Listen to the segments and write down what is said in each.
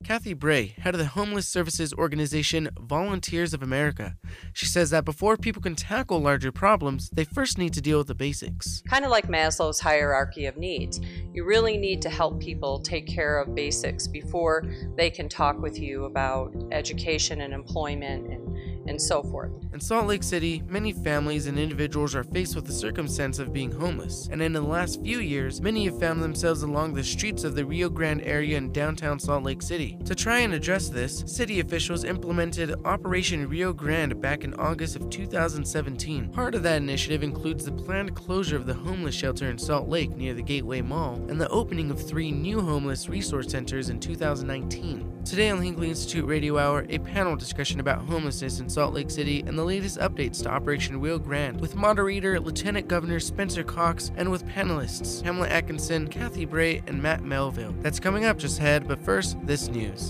Kathy Bray, head of the homeless services organization Volunteers of America. She says that before people can tackle larger problems, they first need to deal with the basics. Kind of like Maslow's hierarchy of needs. You really need to help people take care of basics before they can talk with you about education and employment and so forth. In Salt Lake City, many families and individuals are faced with the circumstance of being homeless, and in the last few years, many have found themselves along the streets of the Rio Grande area in downtown Salt Lake City. To try and address this, city officials implemented Operation Rio Grande back in August of 2017. Part of that initiative includes the planned closure of the homeless shelter in Salt Lake near the Gateway Mall and the opening of 3 new homeless resource centers in 2019. Today on the Hinckley Institute Radio Hour, a panel discussion about homelessness in Salt Lake City and the latest updates to Operation Rio Grande with moderator Lieutenant Governor Spencer Cox and with panelists Pamela Atkinson, Kathy Bray, and Matt Melville. That's coming up just ahead, but first, this news.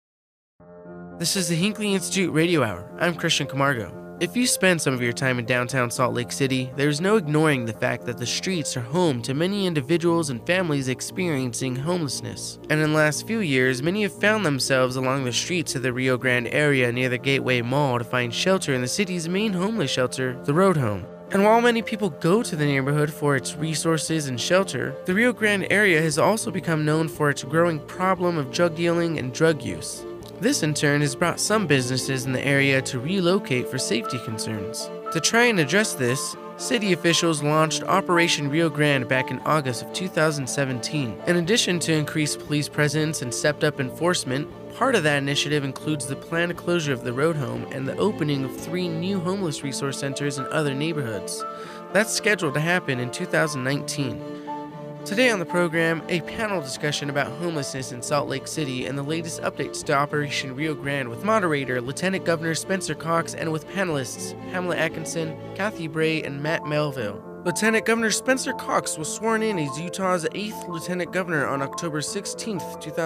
This is the Hinckley Institute Radio Hour. I'm Christian Camargo. If you spend some of your time in downtown Salt Lake City, there's no ignoring the fact that the streets are home to many individuals and families experiencing homelessness. And in the last few years, many have found themselves along the streets of the Rio Grande area near the Gateway Mall to find shelter in the city's main homeless shelter, the Road Home. And while many people go to the neighborhood for its resources and shelter, the Rio Grande area has also become known for its growing problem of drug dealing and drug use. This in turn has brought some businesses in the area to relocate for safety concerns. To try and address this, city officials launched Operation Rio Grande back in August of 2017. In addition to increased police presence and stepped-up enforcement, part of that initiative includes the planned closure of the Road Home and the opening of 3 new homeless resource centers in other neighborhoods. That's scheduled to happen in 2019. Today on the program, a panel discussion about homelessness in Salt Lake City and the latest updates to Operation Rio Grande with moderator Lieutenant Governor Spencer Cox and with panelists Pamela Atkinson, Kathy Bray, and Matt Melville. Lieutenant Governor Spencer Cox was sworn in as Utah's 8th Lieutenant Governor on October 16,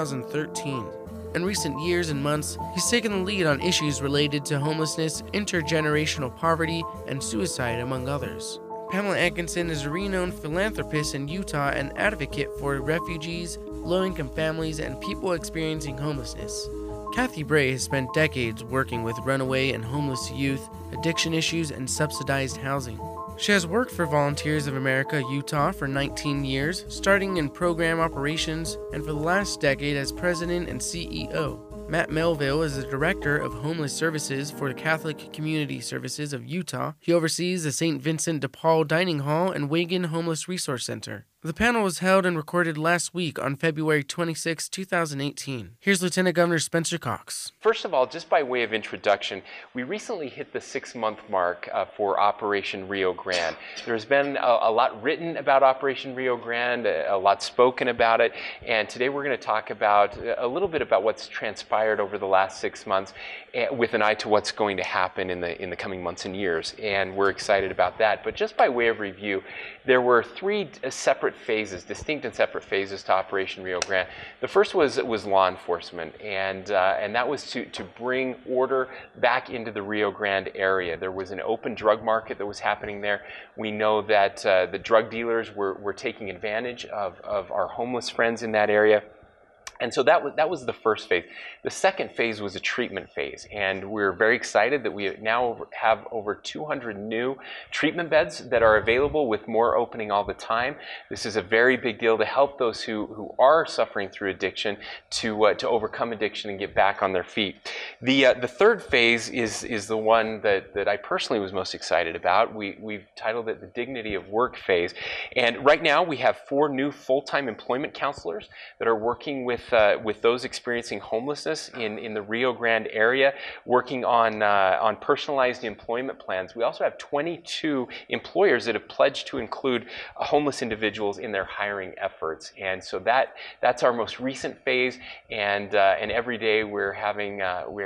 2013. In recent years and months, he's taken the lead on issues related to homelessness, intergenerational poverty, and suicide, among others. Pamela Atkinson is a renowned philanthropist in Utah and advocate for refugees, low-income families, and people experiencing homelessness. Kathy Bray has spent decades working with runaway and homeless youth, addiction issues, and subsidized housing. She has worked for Volunteers of America Utah for 19 years, starting in program operations, and for the last decade as president and CEO. Matt Melville is the Director of Homeless Services for the Catholic Community Services of Utah. He oversees the St. Vincent de Paul Dining Hall and Wagon Homeless Resource Center. The panel was held and recorded last week on February 26, 2018. Here's Lieutenant Governor Spencer Cox. First of all, just by way of introduction, we recently hit the 6-month mark for Operation Rio Grande. There's been a lot written about Operation Rio Grande, a lot spoken about it, and today we're going to talk about a little bit about what's transpired over the last 6 months with an eye to what's going to happen in the coming months and years, and we're excited about that. But just by way of review, there were 3 separate phases, distinct and separate phases to Operation Rio Grande. The first was law enforcement, and that was to bring order back into the Rio Grande area. There was an open drug market that was happening there. We know that the drug dealers were taking advantage of our homeless friends in that area. And so that was the first phase. The second phase was a treatment phase, and we're very excited that we now have over 200 new treatment beds that are available, with more opening all the time. This is a very big deal to help those who are suffering through addiction to overcome addiction and get back on their feet. The third phase is the one that I personally was most excited about. We've titled it the Dignity of Work phase, and right now we have 4 new full-time employment counselors that are working with those experiencing homelessness in the Rio Grande area, working on personalized employment plans. We also have 22 employers that have pledged to include homeless individuals in their hiring efforts, and so that's our most recent phase. And every day we're having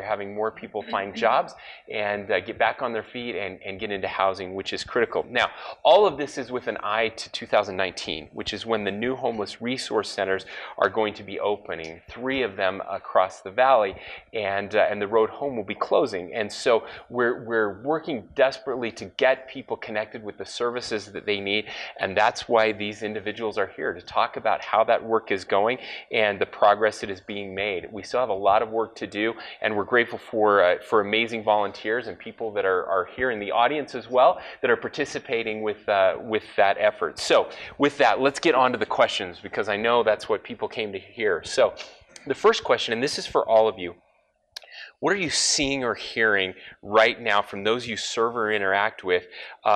having more people find jobs and get back on their feet and get into housing, which is critical. Now, all of this is with an eye to 2019, which is when the new homeless resource centers are going to be opening, 3 of them across the valley, and the road home will be closing. And so we're working desperately to get people connected with the services that they need, and that's why these individuals are here to talk about how that work is going and the progress that is being made. We still have a lot of work to do, and we're grateful for amazing volunteers and people that are here in the audience as well that are participating with that effort. So with that, let's get on to the questions, because I know that's what people came to hear. So the first question, and this is for all of you, what are you seeing or hearing right now from those you serve or interact with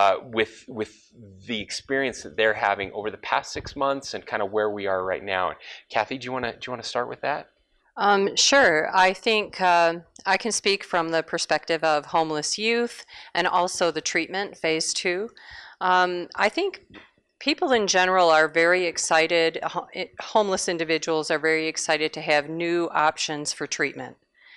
the experience that they're having over the past 6 months and kind of where we are right now? Kathy, do you want to start with that? Sure. I think I can speak from the perspective of homeless youth and also the treatment phase 2. I think people in general are very excited. Homeless individuals are very excited to have new options for treatment.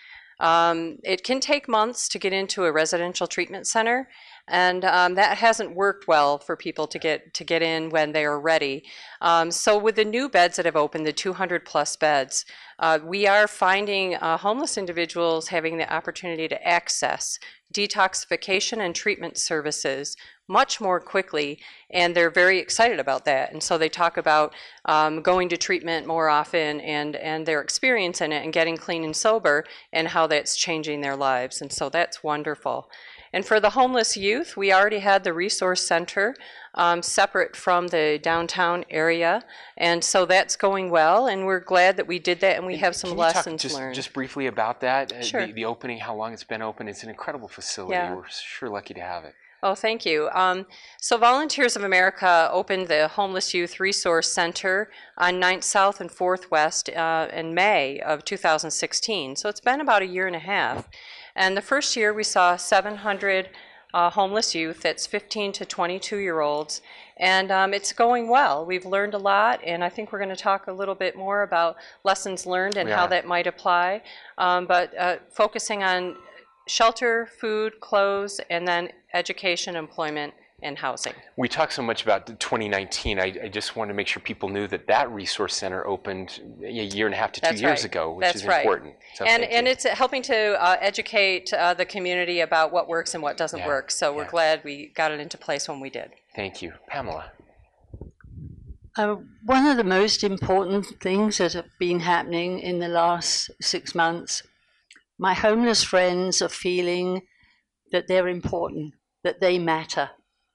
It can take months to get into a residential treatment center, and that hasn't worked well for people to get in when they are ready. So with the new beds that have opened, the 200 plus beds, we are finding homeless individuals having the opportunity to access detoxification and treatment services much more quickly, and they're very excited about that. And so they talk about going to treatment more often and their experience in it and getting clean and sober and how that's changing their lives. And so that's wonderful. And for the homeless youth, we already had the resource center separate from the downtown area, and so that's going well, and we're glad that we did that, and we have some lessons learned. Just briefly about that, Sure. The opening, how long it's been open. It's an incredible facility. Yeah. We're sure lucky to have it. Oh, thank you. So Volunteers of America opened the Homeless Youth Resource Center on 9th South and 4th West in May of 2016. So it's been about a year and a half. And the first year we saw 700 homeless youth, that's 15 to 22-year-olds, and it's going well. We've learned a lot, and I think we're going to talk a little bit more about lessons learned and how that might apply, but focusing on shelter, food, clothes, and then education, employment, and housing. We talked so much about 2019. I just wanted to make sure people knew that resource center opened a year and a half to 2 years ago, which is important. So and it's helping to educate the community about what works and what doesn't work. So we're glad we got it into place when we did. Thank you. Pamela. One of the most important things that have been happening in the last 6 months, my homeless friends are feeling that they're important, that they matter.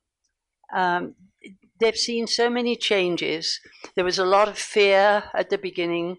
They've seen so many changes. There was a lot of fear at the beginning,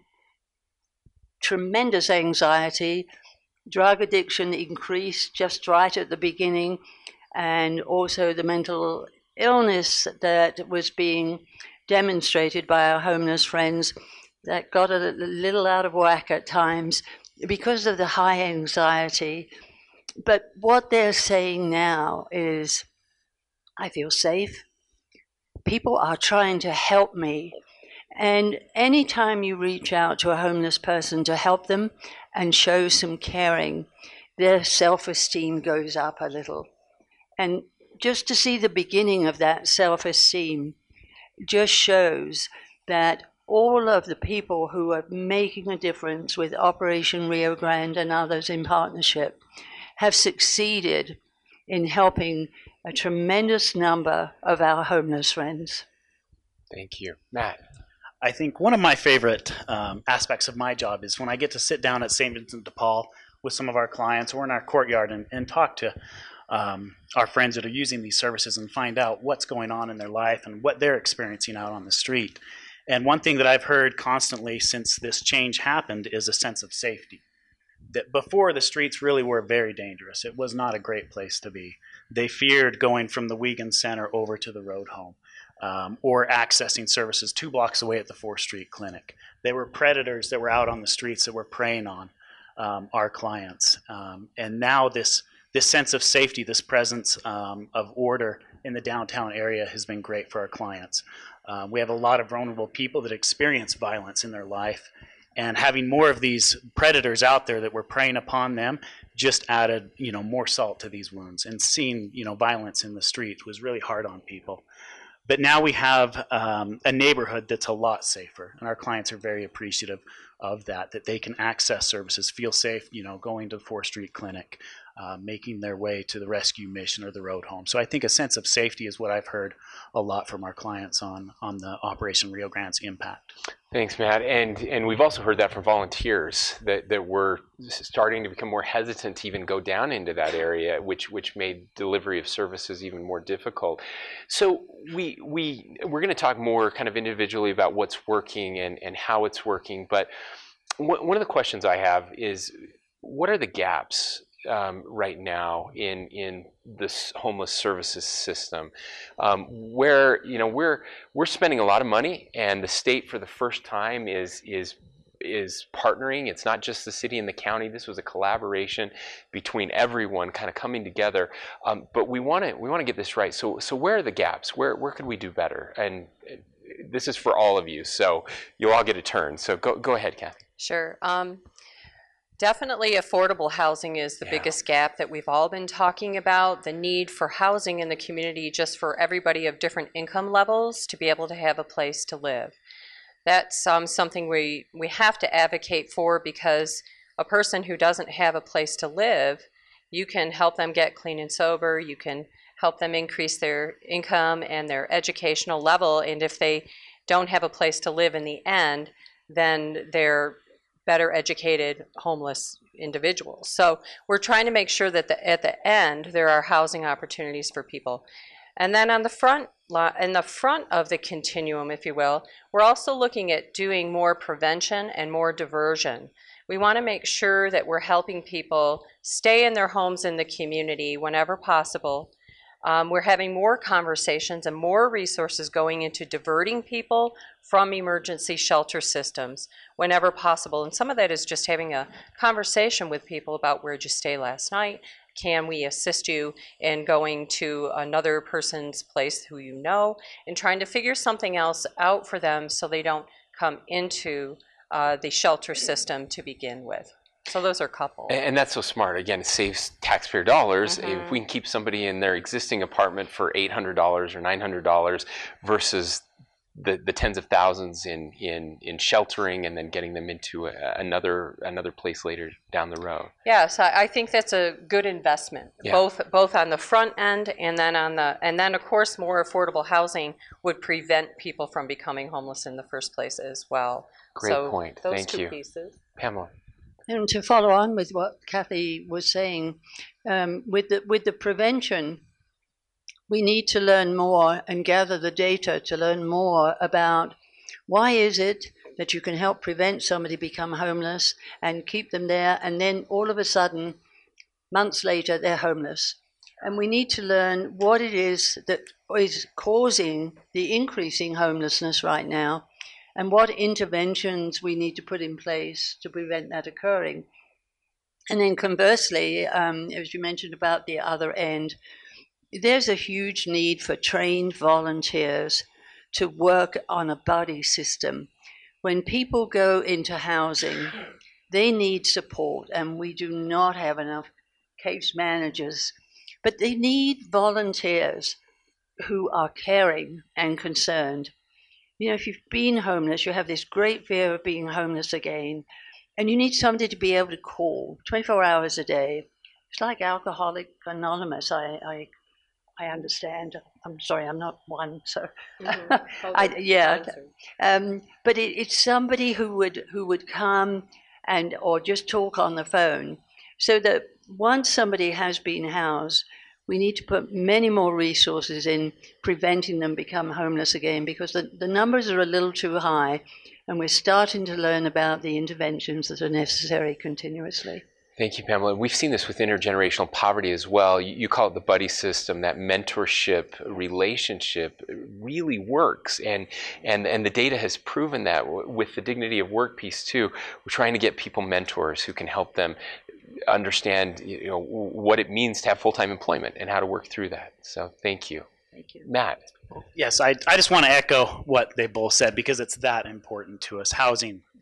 tremendous anxiety, drug addiction increased just right at the beginning, and also the mental illness that was being demonstrated by our homeless friends that got a little out of whack at times because of the high anxiety. But what they're saying now is, I feel safe. People are trying to help me. And anytime you reach out to a homeless person to help them and show some caring, their self-esteem goes up a little. And just to see the beginning of that self-esteem just shows that all of the people who are making a difference with Operation Rio Grande and others in partnership have succeeded in helping a tremendous number of our homeless friends. Thank you. Matt. I think one of my favorite aspects of my job is when I get to sit down at St. Vincent de Paul with some of our clients or in our courtyard and talk to our friends that are using these services and find out what's going on in their life and what they're experiencing out on the street. And one thing that I've heard constantly since this change happened is a sense of safety. That before, the streets really were very dangerous. It was not a great place to be. They feared going from the Wiegand Center over to the road home or accessing services 2 blocks away at the 4th Street Clinic. There were predators that were out on the streets that were preying on our clients. And now this sense of safety, this presence of order in the downtown area has been great for our clients. We have a lot of vulnerable people that experience violence in their life, And having more of these predators out there that were preying upon them just added, more salt to these wounds. And seeing, violence in the street was really hard on people. But now we have a neighborhood that's a lot safer, and our clients are very appreciative of that they can access services, feel safe, going to the 4th Street Clinic, making their way to the rescue mission or the road home. So I think a sense of safety is what I've heard a lot from our clients on the Operation Rio Grande's impact. Thanks, Matt. And we've also heard that from volunteers that were starting to become more hesitant to even go down into that area, which made delivery of services even more difficult. So we're going to talk more kind of individually about what's working and how it's working. But one of the questions I have is, what are the gaps right now in this homeless services system, where we're spending a lot of money, and the state for the first time is partnering. It's not just the city and the county. This was a collaboration between everyone kind of coming together. But we want to get this right. So where are the gaps? Where could we do better? And this is for all of you, so you'll all get a turn. So go ahead, Kathy. Sure. Definitely affordable housing is the biggest gap that we've all been talking about. The need for housing in the community just for everybody of different income levels to be able to have a place to live. That's something we have to advocate for, because a person who doesn't have a place to live, you can help them get clean and sober, you can help them increase their income and their educational level, and if they don't have a place to live in the end, then they're better educated homeless individuals. So we're trying to make sure that at the end there are housing opportunities for people. And then on the front of the continuum, if you will, we're also looking at doing more prevention and more diversion. We want to make sure that we're helping people stay in their homes in the community whenever possible. We're having more conversations and more resources going into diverting people from emergency shelter systems whenever possible. And some of that is just having a conversation with people about, where'd you stay last night? Can we assist you in going to another person's place who you know, and trying to figure something else out for them so they don't come into the shelter system to begin with. So those are a couple. And that's so smart. Again, it saves taxpayer dollars. If we can keep somebody in their existing apartment for $800 or $900 versus the tens of thousands in sheltering and then getting them into another place later down the road. Yes, I think that's a good investment, both on the front end and then of course more affordable housing would prevent people from becoming homeless in the first place as well. Great point. Those Thank two you. pieces. Pamela. And to follow on with what Kathy was saying, with the prevention, we need to learn more and gather the data to learn more about why is it that you can help prevent somebody become homeless and keep them there, and then all of a sudden, months later, they're homeless. And we need to learn what it is that is causing the increasing homelessness right now, and what interventions we need to put in place to prevent that occurring. And then conversely, as you mentioned about the other end, there's a huge need for trained volunteers to work on a buddy system. When people go into housing, they need support, and we do not have enough case managers, but they need volunteers who are caring and concerned. You know, if you've been homeless, you have this great fear of being homeless again, and you need somebody to be able to call 24 hours a day. It's like Alcoholics Anonymous. I understand. I'm sorry, I'm not one. So, but it's somebody who would come or just talk on the phone, so that once somebody has been housed, we need to put many more resources in preventing them become homeless again, because the numbers are a little too high, and we're starting to learn about the interventions that are necessary continuously. Thank you, Pamela. We've seen this with intergenerational poverty as well. You call it the buddy system. That mentorship relationship really works, and the data has proven that. With the dignity of work piece too, we're trying to get people mentors who can help them understand, what it means to have full-time employment and how to work through that. So thank you. Thank you. Matt. Yes, I just want to echo what they both said, because it's that important to us. Housing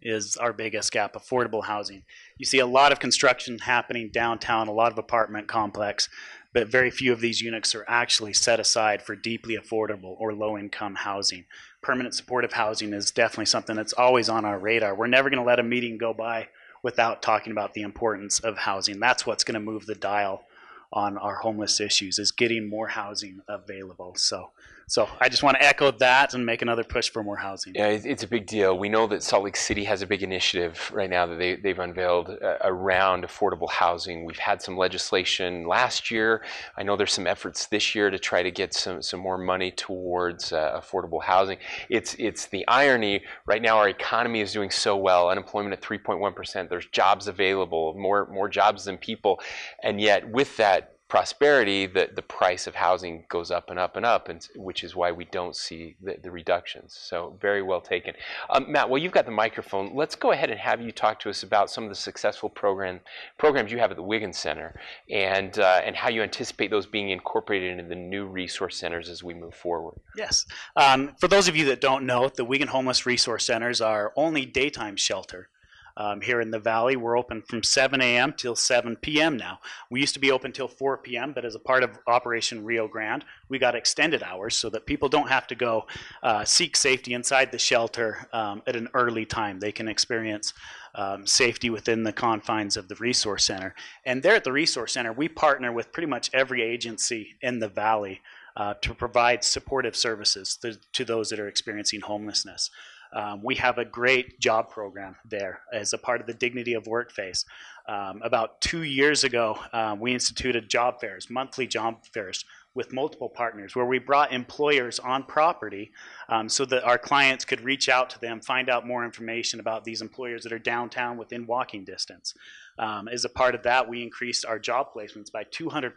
is our biggest gap, affordable housing. You see a lot of construction happening downtown, a lot of apartment complex, but very few of these units are actually set aside for deeply affordable or low-income housing. Permanent supportive housing is definitely something that's always on our radar. We're never going to let a meeting go by without talking about the importance of housing. That's what's going to move the dial on our homeless issues, is getting more housing available. So I just want to echo that and make another push for more housing. Yeah, it's a big deal. We know that Salt Lake City has a big initiative right now that they've unveiled around affordable housing. We've had some legislation last year. I know there's some efforts this year to try to get some more money towards affordable housing. It's the irony. Right now our economy is doing so well, unemployment at 3.1%. There's jobs available, more jobs than people, and yet with that prosperity, the price of housing goes up and up and up, and which is why we don't see the reductions. So very well taken. Matt, well, you've got the microphone. Let's go ahead and have you talk to us about some of the successful programs you have at the Wiggins Center, and how you anticipate those being incorporated into the new resource centers as we move forward. Yes. For those of you that don't know, the Wiggin Homeless Resource Centers are only daytime shelter. Here in the Valley, we're open from 7 a.m. till 7 p.m. now. We used to be open till 4 p.m., but as a part of Operation Rio Grande, we got extended hours so that people don't have to go seek safety inside the shelter at an early time. They can experience safety within the confines of the Resource Center. And there at the Resource Center, we partner with pretty much every agency in the Valley to provide supportive services to those that are experiencing homelessness. We have a great job program there as a part of the Dignity of Work phase. About 2 years ago, we instituted job fairs, monthly job fairs with multiple partners, where we brought employers on property so that our clients could reach out to them, find out more information about these employers that are downtown within walking distance. As a part of that, we increased our job placements by 200%.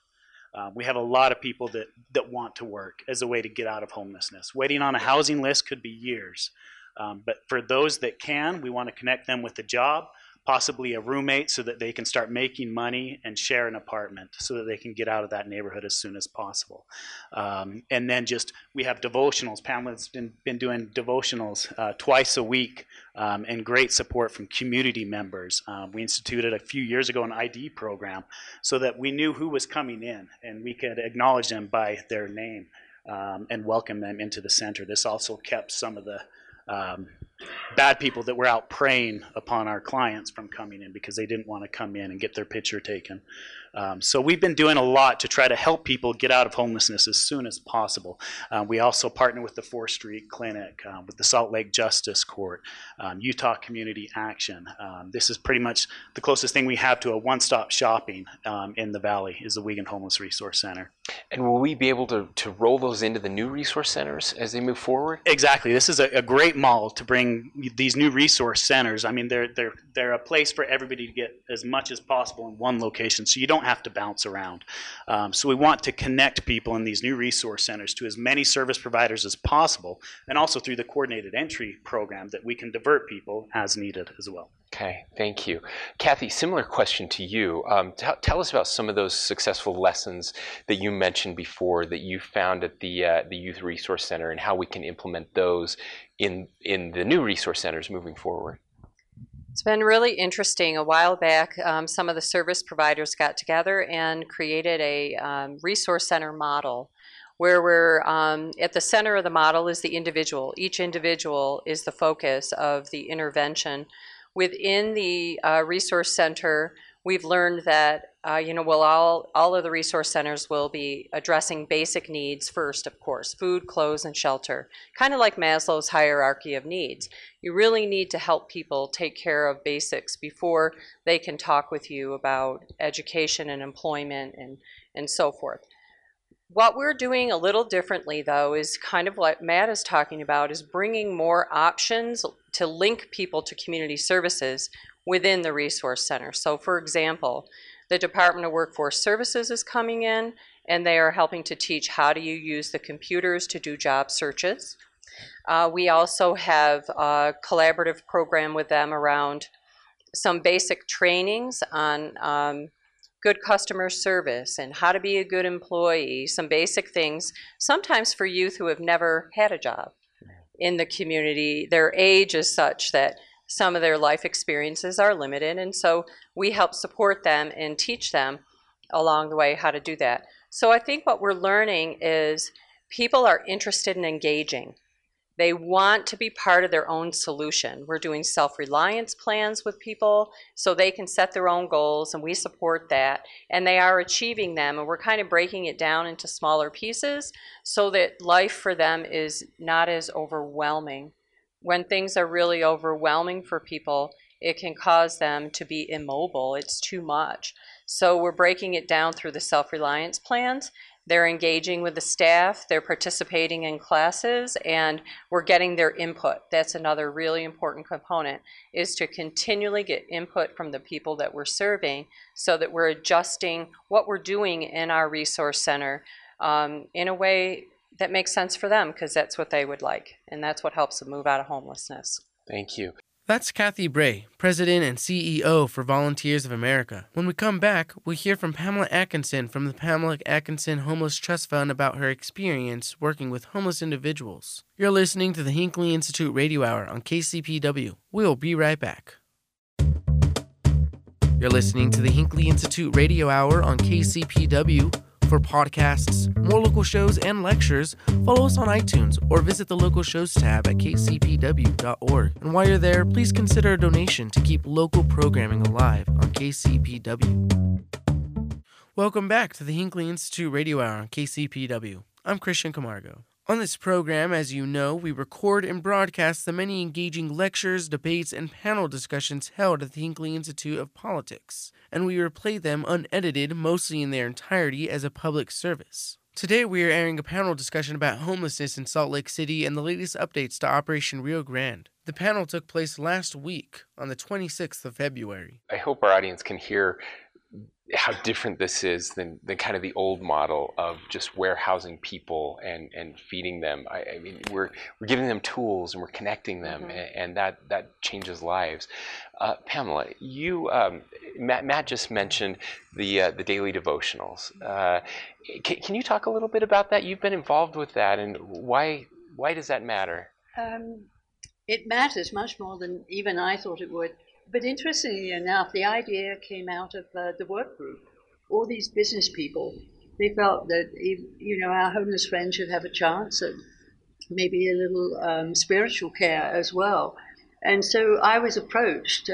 We have a lot of people that want to work as a way to get out of homelessness. Waiting on a housing list could be years. But for those that can, we want to connect them with a job, possibly a roommate, so that they can start making money and share an apartment so that they can get out of that neighborhood as soon as possible. And then we have devotionals. Pamela's been doing devotionals twice a week, and great support from community members. We instituted a few years ago an ID program so that we knew who was coming in and we could acknowledge them by their name and welcome them into the center. This also kept some of the bad people that were out preying upon our clients from coming in because they didn't want to come in and get their picture taken. So we've been doing a lot to try to help people get out of homelessness as soon as possible. We also partner with the 4th Street Clinic, with the Salt Lake Justice Court, Utah Community Action. This is pretty much the closest thing we have to a one-stop shopping in the Valley is the Wiggin Homeless Resource Center. And will we be able to roll those into the new resource centers as they move forward? Exactly. This is a great model to bring these new resource centers. I mean, they're a place for everybody to get as much as possible in one location, so you don't have to bounce around. So we want to connect people in these new resource centers to as many service providers as possible, and also through the coordinated entry program that we can divert people as needed as well. Okay, thank you. Kathy, similar question to you. Tell us about some of those successful lessons that you mentioned before that you found at the Youth Resource Center and how we can implement those in the new resource centers moving forward. It's been really interesting. A while back, some of the service providers got together and created a resource center model where we're at the center of the model is the individual. Each individual is the focus of the intervention. Within the resource center, we've learned that all of the resource centers will be addressing basic needs first, of course, food, clothes, and shelter, kind of like Maslow's hierarchy of needs. You really need to help people take care of basics before they can talk with you about education and employment and so forth. What we're doing a little differently, though, is kind of what Matt is talking about, is bringing more options to link people to community services within the resource center. So, for example, the Department of Workforce Services is coming in, and they are helping to teach how do you use the computers to do job searches. We also have a collaborative program with them around some basic trainings on good customer service and how to be a good employee, some basic things, sometimes for youth who have never had a job in the community. Their age is such that some of their life experiences are limited, and so we help support them and teach them along the way how to do that. So I think what we're learning is people are interested in engaging. They want to be part of their own solution. We're doing self-reliance plans with people so they can set their own goals, and we support that. And they are achieving them, and we're kind of breaking it down into smaller pieces so that life for them is not as overwhelming. When things are really overwhelming for people, it can cause them to be immobile. It's too much. So we're breaking it down through the self-reliance plans. They're engaging with the staff, they're participating in classes, and we're getting their input. That's another really important component, is to continually get input from the people that we're serving so that we're adjusting what we're doing in our resource center in a way that makes sense for them, because that's what they would like, and that's what helps them move out of homelessness. Thank you. That's Kathy Bray, President and CEO for Volunteers of America. When we come back, we'll hear from Pamela Atkinson from the Pamela Atkinson Homeless Trust Fund about her experience working with homeless individuals. You're listening to the Hinckley Institute Radio Hour on KCPW. We'll be right back. You're listening to the Hinckley Institute Radio Hour on KCPW. For podcasts, more local shows, and lectures, follow us on iTunes or visit the local shows tab at kcpw.org. And while you're there, please consider a donation to keep local programming alive on KCPW. Welcome back to the Hinckley Institute Radio Hour on KCPW. I'm Christian Camargo. On this program, as you know, we record and broadcast the many engaging lectures, debates, and panel discussions held at the Hinckley Institute of Politics, and we replay them unedited, mostly in their entirety, as a public service. Today we are airing a panel discussion about homelessness in Salt Lake City and the latest updates to Operation Rio Grande. The panel took place last week, on the 26th of February. I hope our audience can hear how different this is than kind of the old model of just warehousing people and feeding them. I mean, we're giving them tools and we're connecting them, and that changes lives. Pamela, you Matt just mentioned the daily devotionals. Can you talk a little bit about that? You've been involved with that, and why does that matter? It matters much more than even I thought it would. But interestingly enough, the idea came out of the work group. All these business people, they felt that our homeless friends should have a chance at maybe a little spiritual care as well. And so I was approached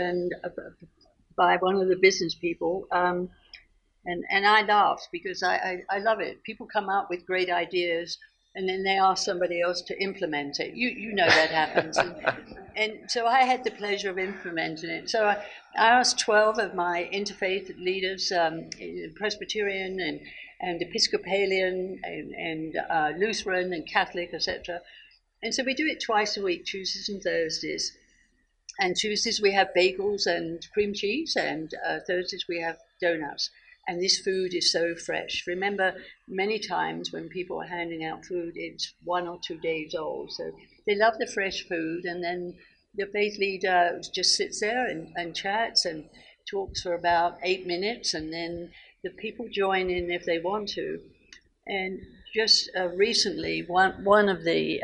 by one of the business people, and I laughed because I love it. People come up with great ideas, and then they ask somebody else to implement it. You know that happens. And so I had the pleasure of implementing it. So I asked 12 of my interfaith leaders, Presbyterian and Episcopalian and Lutheran and Catholic, etc. And so we do it twice a week, Tuesdays and Thursdays. And Tuesdays we have bagels and cream cheese, and Thursdays we have donuts. And this food is so fresh. Remember, many times when people are handing out food, it's 1 or 2 days old. So they love the fresh food, and then the faith leader just sits there and chats and talks for about 8 minutes, and then the people join in if they want to. And just recently, one of the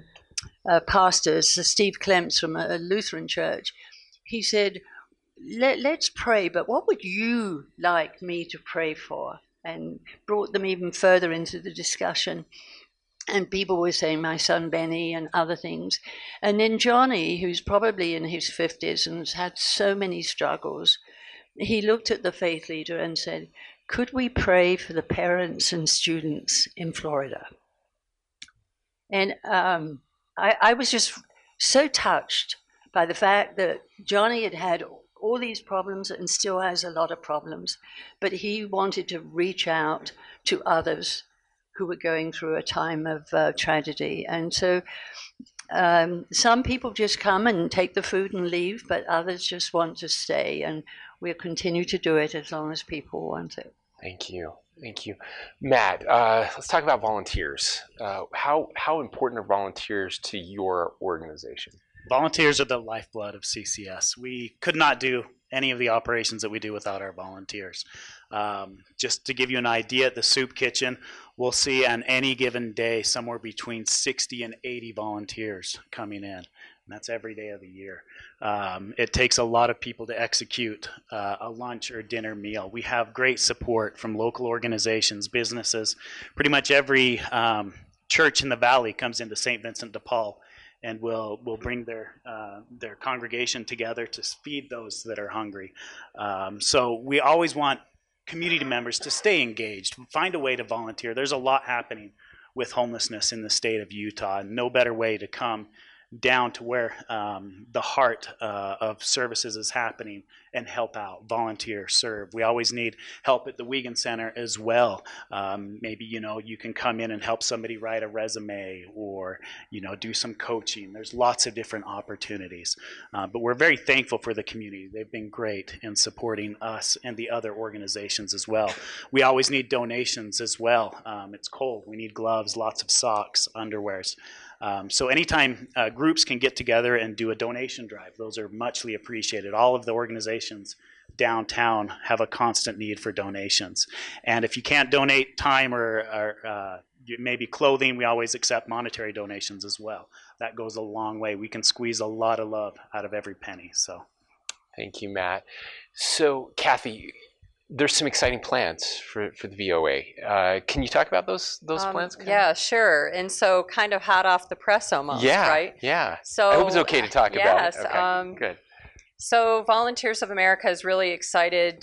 pastors, Steve Klemps from a Lutheran church, he said, let's pray, but what would you like me to pray for? And brought them even further into the discussion. And people were saying, my son Benny and other things. And then Johnny, who's probably in his 50s and has had so many struggles, he looked at the faith leader and said, could we pray for the parents and students in Florida? And I was just so touched by the fact that Johnny had had all these problems and still has a lot of problems, but he wanted to reach out to others who were going through a time of tragedy. And so some people just come and take the food and leave, but others just want to stay, and we'll continue to do it as long as people want it. Thank you. Thank you. Matt, let's talk about volunteers. How important are volunteers to your organization? Volunteers are the lifeblood of CCS. We could not do any of the operations that we do without our volunteers. Just to give you an idea, at the soup kitchen, we'll see on any given day somewhere between 60 and 80 volunteers coming in. and that's every day of the year. It takes a lot of people to execute a lunch or dinner meal. We have great support from local organizations, businesses. Pretty much every church in the valley comes into St. Vincent de Paul and will bring their congregation together to feed those that are hungry. So we always want community members to stay engaged, find a way to volunteer. There's a lot happening with homelessness in the state of Utah, and no better way to come down to where the heart of services is happening and help out, volunteer, serve. We always need help at the Wiegand Center as well. Maybe, you can come in and help somebody write a resume or, do some coaching. There's lots of different opportunities. But we're very thankful for the community. They've been great in supporting us and the other organizations as well. We always need donations as well. It's cold. We need gloves, lots of socks, underwears. So anytime groups can get together and do a donation drive, those are muchly appreciated. All of the organizations downtown have a constant need for donations. And if you can't donate time or maybe clothing, we always accept monetary donations as well. That goes a long way. We can squeeze a lot of love out of every penny. So, thank you, Matt. So, Kathy, there's some exciting plans for the VOA. Can you talk about those plans? Yeah, sure. And so kind of hot off the press almost, right? Yeah. So I hope it's okay to talk about it. Yes. Okay, good. So Volunteers of America is really excited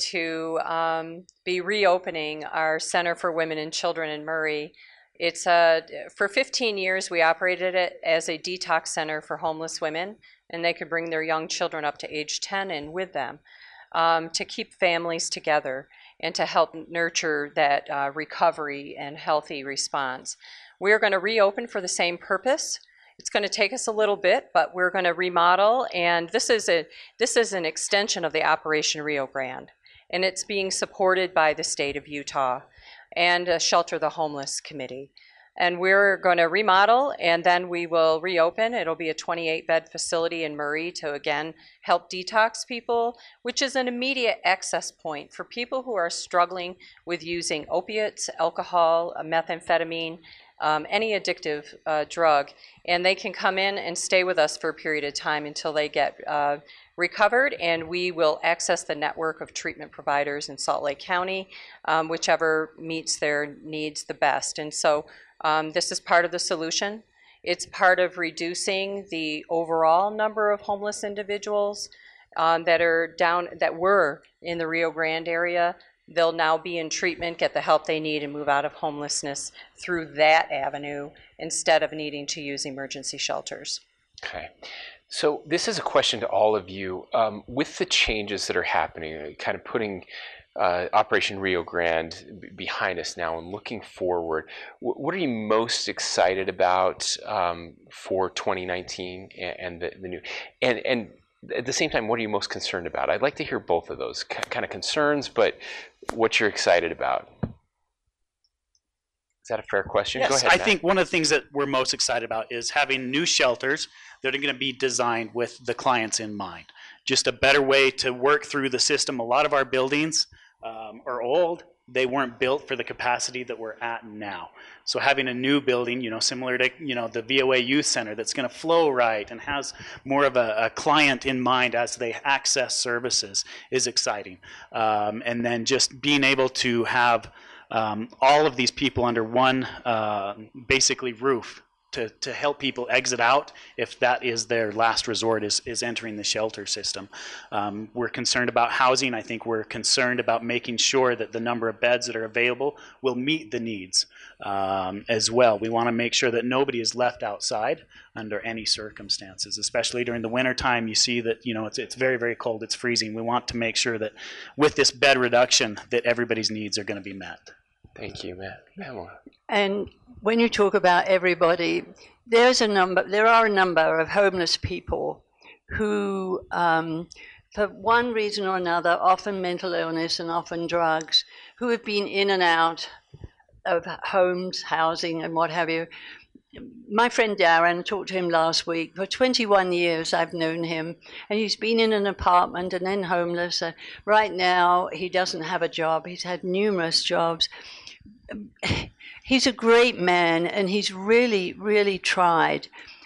to be reopening our Center for Women and Children in Murray. It's for 15 years we operated it as a detox center for homeless women, and they could bring their young children up to age 10 and with them. To keep families together and to help nurture that recovery and healthy response. We're going to reopen for the same purpose. It's going to take us a little bit, but we're going to remodel, and this is an extension of the Operation Rio Grande, and it's being supported by the state of Utah and Shelter the Homeless Committee. And we're going to remodel, and then we will reopen. It'll be a 28-bed facility in Murray to, again, help detox people, which is an immediate access point for people who are struggling with using opiates, alcohol, methamphetamine, any addictive drug. And they can come in and stay with us for a period of time until they get recovered, and we will access the network of treatment providers in Salt Lake County, whichever meets their needs the best. And so this is part of the solution. It's part of reducing the overall number of homeless individuals that were in the Rio Grande area. They'll now be in treatment, get the help they need, and move out of homelessness through that avenue instead of needing to use emergency shelters. Okay. So this is a question to all of you. With the changes that are happening, kind of putting Operation Rio Grande behind us now and looking forward, what are you most excited about for 2019 and the new? And at the same time, what are you most concerned about? I'd like to hear both of those kind of concerns, but what you're excited about. Is that a fair question? Yes, Go ahead, I Matt. think one of the things that we're most excited about is having new shelters that are going to be designed with the clients in mind. Just a better way to work through the system. A lot of our buildings are old. They weren't built for the capacity that we're at now. So having a new building, similar to, the VOA Youth Center that's going to flow right and has more of a client in mind as they access services is exciting. And then just being able to have all of these people under one basically roof to help people exit out if that is their last resort is entering the shelter system. We're concerned about housing. I think we're concerned about making sure that the number of beds that are available will meet the needs as well. We want to make sure that nobody is left outside under any circumstances, especially during the winter time. You see that it's very, very cold, it's freezing. We want to make sure that with this bed reduction that everybody's needs are going to be met. Thank you, Matt. Pamela. And when you talk about everybody, there are a number of homeless people who, for one reason or another, often mental illness and often drugs, who have been in and out of homes, housing, and what have you. My friend Darren, I talked to him last week. For 21 years I've known him, and he's been in an apartment and then homeless. Right now he doesn't have a job. He's had numerous jobs. He's a great man, and he's really, really tried.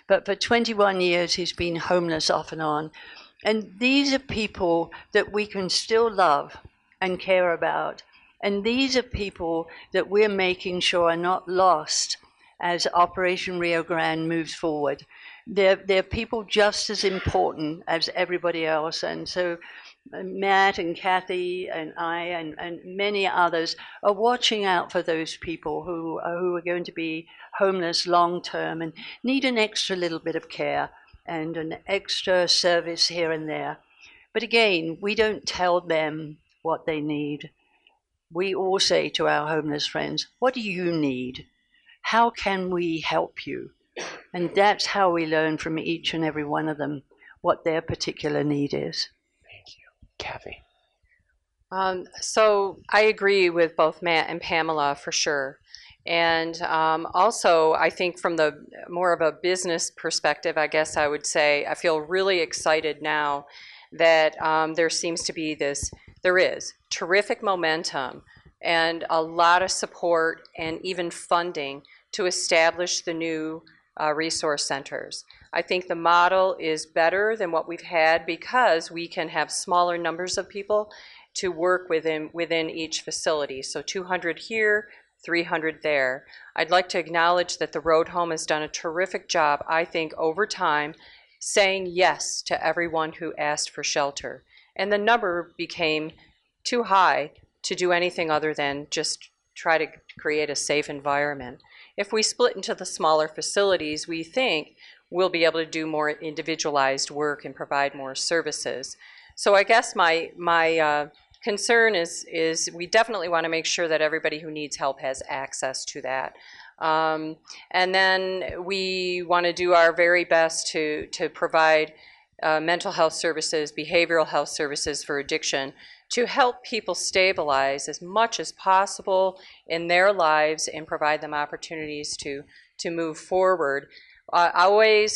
but for 21 years he's been homeless off and on. And these are people that we can still love and care about. And these are people that we're making sure are not lost as Operation Rio Grande moves forward. They're people just as important as everybody else. And so Matt and Kathy and I and many others are watching out for those people who are going to be homeless long term and need an extra little bit of care and an extra service here and there. But again, we don't tell them what they need. We all say to our homeless friends, what do you need? How can we help you? And that's how we learn from each and every one of them what their particular need is. Thank you. Kathy? So I agree with both Matt and Pamela for sure. And also, I think from the more of a business perspective, I guess I would say I feel really excited now that there seems to be there is terrific momentum and a lot of support and even funding to establish the new resource centers. I think the model is better than what we've had because we can have smaller numbers of people to work within each facility. So 200 here, 300 there. I'd like to acknowledge that the Road Home has done a terrific job, I think, over time, saying yes to everyone who asked for shelter. And the number became too high to do anything other than just try to create a safe environment. If we split into the smaller facilities, we think we'll be able to do more individualized work and provide more services. So I guess my concern is we definitely want to make sure that everybody who needs help has access to that. And then we want to do our very best to provide mental health services, behavioral health services for addiction, to help people stabilize as much as possible in their lives and provide them opportunities to move forward. Always,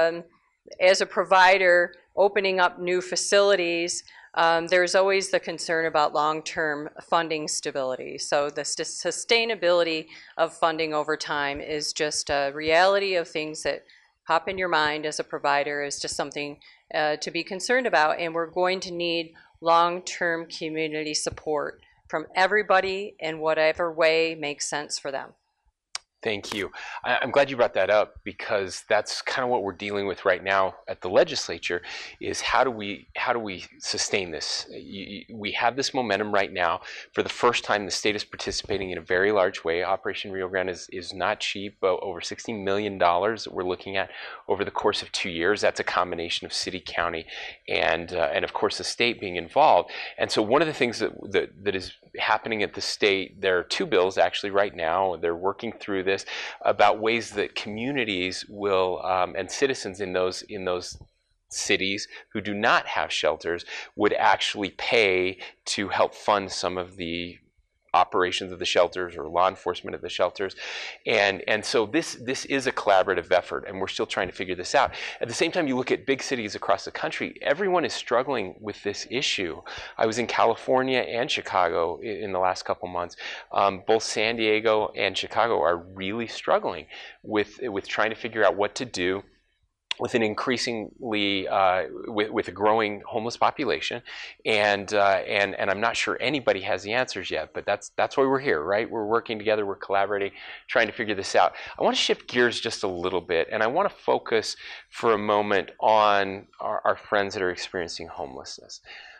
as a provider, opening up new facilities, there's always the concern about long-term funding stability. So the sustainability of funding over time is just a reality of things that pop in your mind as a provider, is just something to be concerned about. And we're going to need long-term community support from everybody in whatever way makes sense for them. Thank you. I'm glad you brought that up, because that's kind of what we're dealing with right now at the legislature, is how do we sustain this? We have this momentum right now. For the first time, the state is participating in a very large way. Operation Rio Grande is not cheap, over $60 million that we're looking at over the course of 2 years. That's a combination of city, county, and of course the state being involved. And so one of the things that is happening at the state, there are 2 bills actually right now. They're working through this about ways that communities will and citizens in those cities who do not have shelters would actually pay to help fund some of the operations of the shelters or law enforcement of the shelters. And so this is a collaborative effort, and we're still trying to figure this out. At the same time, you look at big cities across the country, everyone is struggling with this issue. I was in California and Chicago in the last couple months. Both San Diego and Chicago are really struggling with trying to figure out what to do with an increasingly with a growing homeless population, and I'm not sure anybody has the answers yet, but that's why we're here, right? We're working together, we're collaborating, trying to figure this out. I want to shift gears just a little bit, and I want to focus for a moment on our friends that are experiencing homelessness.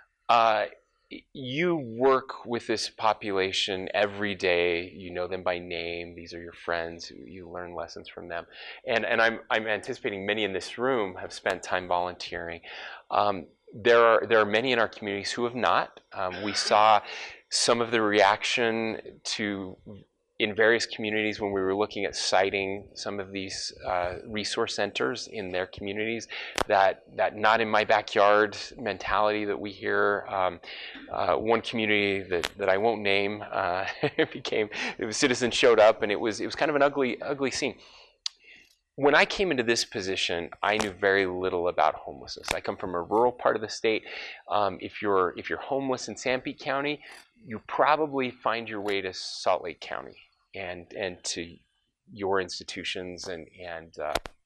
You work with this population every day. You know them by name. These are your friends. You learn lessons from them. And I'm anticipating many in this room have spent time volunteering. There are many in our communities who have not. We saw some of the reaction in various communities when we were looking at citing some of these resource centers in their communities, that not in my backyard mentality that we hear. One community that I won't name, citizens showed up, and it was kind of an ugly scene. When I came into this position, I knew very little about homelessness. I come from a rural part of the state. If you're homeless in Sanpete County, you probably find your way to Salt Lake County and to your institutions and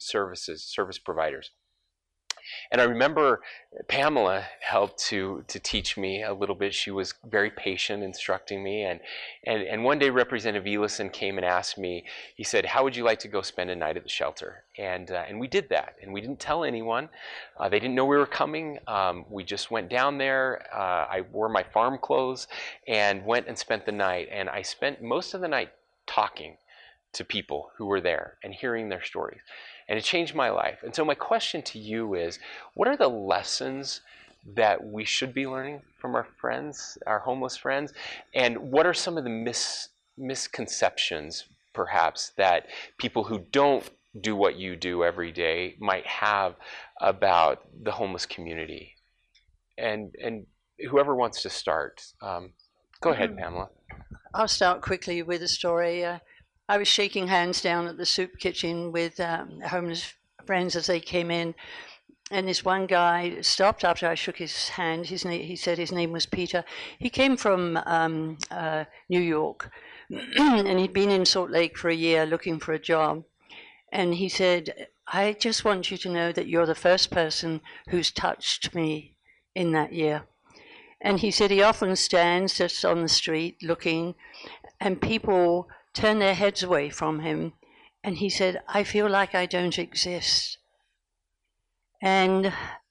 service providers. And I remember Pamela helped to teach me a little bit. She was very patient instructing me. And one day Representative Ellison came and asked me, he said, how would you like to go spend a night at the shelter? And we did that. And we didn't tell anyone. They didn't know we were coming. We just went down there. I wore my farm clothes and went and spent the night. And I spent most of the night talking to people who were there and hearing their stories. And it changed my life. And so my question to you is, what are the lessons that we should be learning from our friends, our homeless friends? And what are some of the misconceptions, perhaps, that people who don't do what you do every day might have about the homeless community? And whoever wants to start, go ahead, Pamela. I'll start quickly with a story. I was shaking hands down at the soup kitchen with homeless friends as they came in, and this one guy stopped after I shook his hand. He said his name was Peter. He came from New York, and he'd been in Salt Lake for a year looking for a job. And he said, I just want you to know that you're the first person who's touched me in that year. And he said he often stands just on the street looking, and people turn their heads away from him, and he said, I feel like I don't exist. And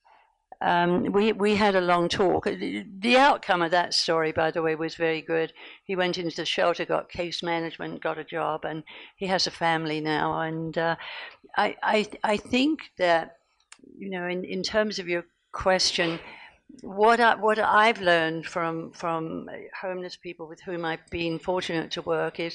we had a long talk. The outcome of that story, by the way, was very good. He went into the shelter, got case management, got a job, and he has a family now. And I think that, you know, in terms of your question, what I've learned from homeless people with whom I've been fortunate to work is,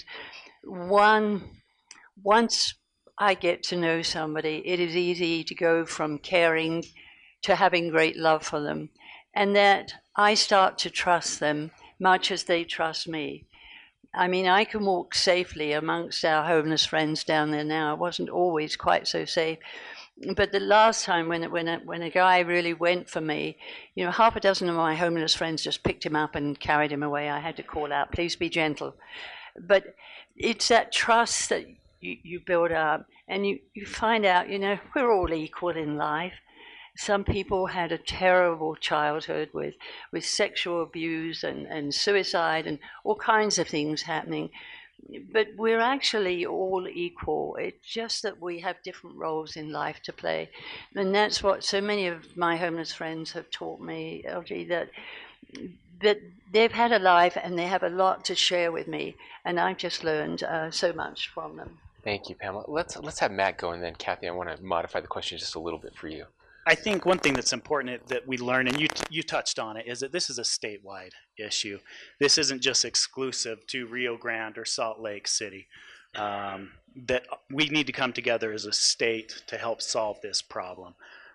once I get to know somebody, it is easy to go from caring to having great love for them, and that I start to trust them much as they trust me. I mean, I can walk safely amongst our homeless friends down there now. It wasn't always quite so safe. But the last time when a guy really went for me, you know, half a dozen of my homeless friends just picked him up and carried him away. I had to call out, please be gentle. But it's that trust that you build up, and you find out, you know, we're all equal in life. Some people had a terrible childhood with sexual abuse and suicide and all kinds of things happening. But we're actually all equal. It's just that we have different roles in life to play. And that's what so many of my homeless friends have taught me, LG, that they've had a life and they have a lot to share with me. And I've just learned so much from them. Thank you, Pamela. Let's have Matt go, and then Kathy, I want to modify the question just a little bit for you. I think one thing that's important that we learn, and you touched on it, is that this is a statewide issue. This isn't just exclusive to Rio Grande or Salt Lake City. That we need to come together as a state to help solve this problem.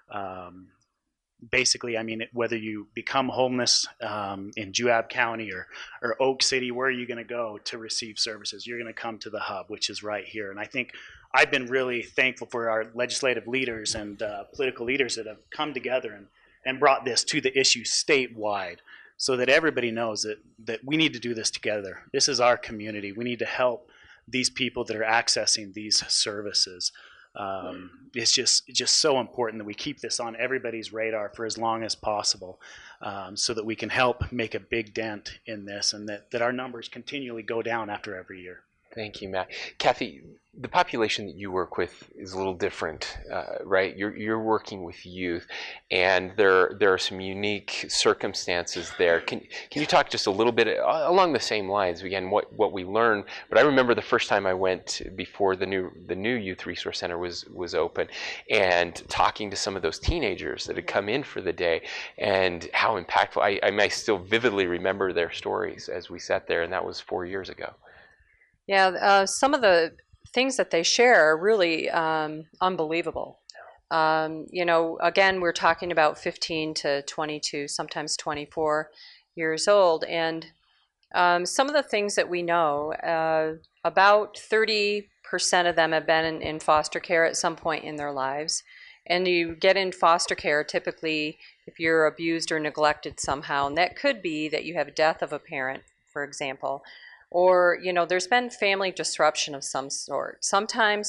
Basically, I mean, whether you become homeless in Juab County or Oak City, where are you going to go to receive services? You're going to come to the hub, which is right here. And I think I've been really thankful for our legislative leaders and political leaders that have come together and brought this to the issue statewide, so that everybody knows that we need to do this together. This is our community. We need to help these people that are accessing these services. It's just so important that we keep this on everybody's radar for as long as possible, so that we can help make a big dent in this, and that our numbers continually go down after every year. Thank you, Matt. Kathy, the population that you work with is a little different, right? You're working with youth, and there are some unique circumstances there. Can you talk just a little bit along the same lines, again, what we learned? But I remember the first time I went before the new Youth Resource Center was open, and talking to some of those teenagers that had come in for the day, and how impactful. I still vividly remember their stories as we sat there, and that was 4 years ago. Yeah, some of the things that they share are really unbelievable. You know, again, we're talking about 15 to 22, sometimes 24 years old. And some of the things that we know, about 30% of them have been in foster care at some point in their lives. And you get in foster care typically if you're abused or neglected somehow. And that could be that you have a death of a parent, for example. Or, you know, there's been family disruption of some sort. Sometimes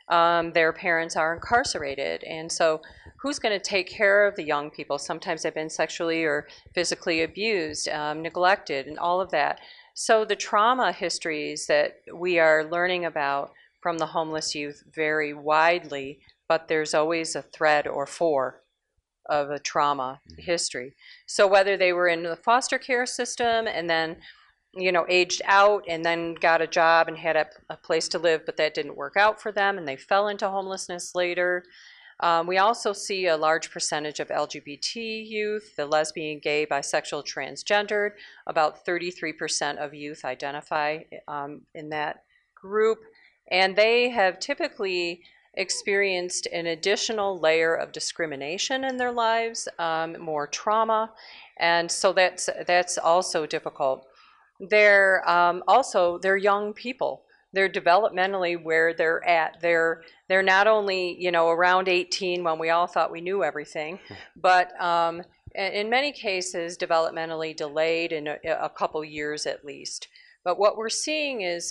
their parents are incarcerated. And so who's going to take care of the young people? Sometimes they've been sexually or physically abused, neglected, and all of that. So the trauma histories that we are learning about from the homeless youth vary widely, but there's always a thread or four of a trauma history. So whether they were in the foster care system and then, aged out and then got a job and had a place to live, but that didn't work out for them and they fell into homelessness later. We also see a large percentage of LGBT youth, the lesbian, gay, bisexual, transgendered. About 33% of youth identify in that group. And they have typically experienced an additional layer of discrimination in their lives, more trauma. And so that's also difficult. They're young people. They're developmentally where they're at. They're not only, around 18 when we all thought we knew everything, but in many cases developmentally delayed in a couple years at least. But what we're seeing is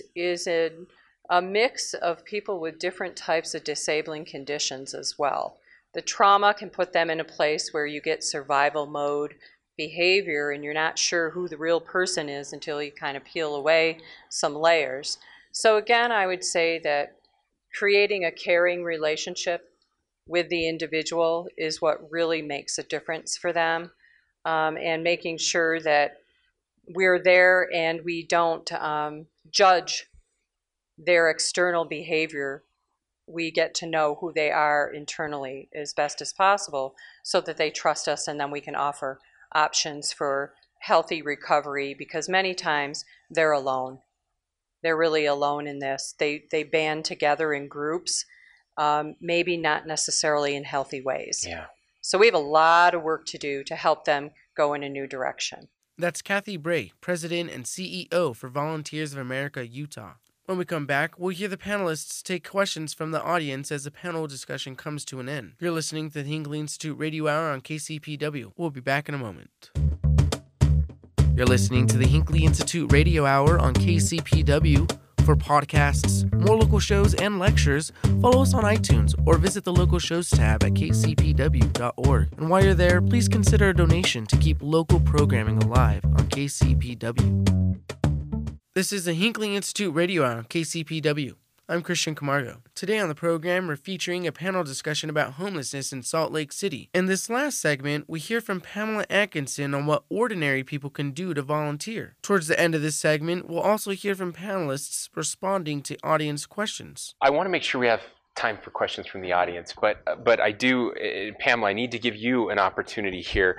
a mix of people with different types of disabling conditions as well. The trauma can put them in a place where you get survival mode behavior and you're not sure who the real person is until you kind of peel away some layers. So again, I would say that creating a caring relationship with the individual is what really makes a difference for them, and making sure that we're there and we don't judge their external behavior. We get to know who they are internally as best as possible so that they trust us, and then we can offer options for healthy recovery, because many times they're alone. They're really alone in this. They band together in groups, maybe not necessarily in healthy ways. Yeah. So we have a lot of work to do to help them go in a new direction. That's Kathy Bray, President and CEO for Volunteers of America, Utah. When we come back, we'll hear the panelists take questions from the audience as the panel discussion comes to an end. You're listening to the Hinckley Institute Radio Hour on KCPW. We'll be back in a moment. You're listening to the Hinckley Institute Radio Hour on KCPW. For podcasts, more local shows, and lectures, follow us on iTunes or visit the local shows tab at kcpw.org. And while you're there, please consider a donation to keep local programming alive on KCPW. This is the Hinckley Institute Radio Hour on KCPW. I'm Christian Camargo. Today on the program, we're featuring a panel discussion about homelessness in Salt Lake City. In this last segment, we hear from Pamela Atkinson on what ordinary people can do to volunteer. Towards the end of this segment, we'll also hear from panelists responding to audience questions. I want to make sure we have time for questions from the audience, but I do, Pamela, I need to give you an opportunity here.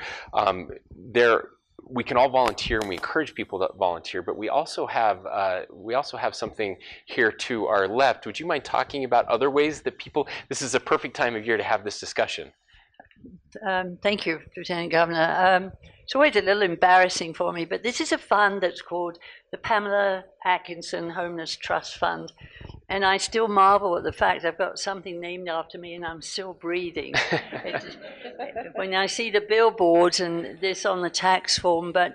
We can all volunteer, and we encourage people to volunteer, but we also have something here to our left. Would you mind talking about other ways that people? This is a perfect time of year to have this discussion. Thank you, Lieutenant Governor. It's always a little embarrassing for me, but this is a fund that's called the Pamela Atkinson Homeless Trust Fund. And I still marvel at the fact I've got something named after me and I'm still breathing. When I see the billboards and this on the tax form, but